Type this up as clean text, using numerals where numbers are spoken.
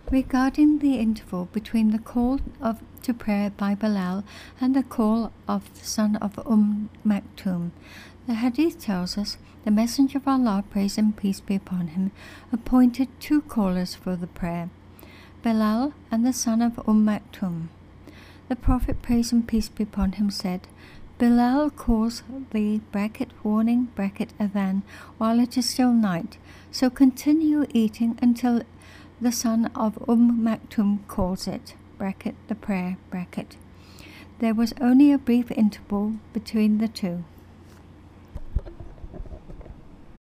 Regarding the interval between the call to prayer by Bilal and the call of the son of Maktoum, the Hadith tells us the Messenger of Allah, praise and peace be upon him, appointed 2 callers for the prayer, Bilal and the son of Maktoum. The Prophet, praise and peace be upon him, said, Bilal calls the (warning) adhan while it is still night, so continue eating until the son of Maktoum calls it (the prayer). There was only a brief interval between the 2.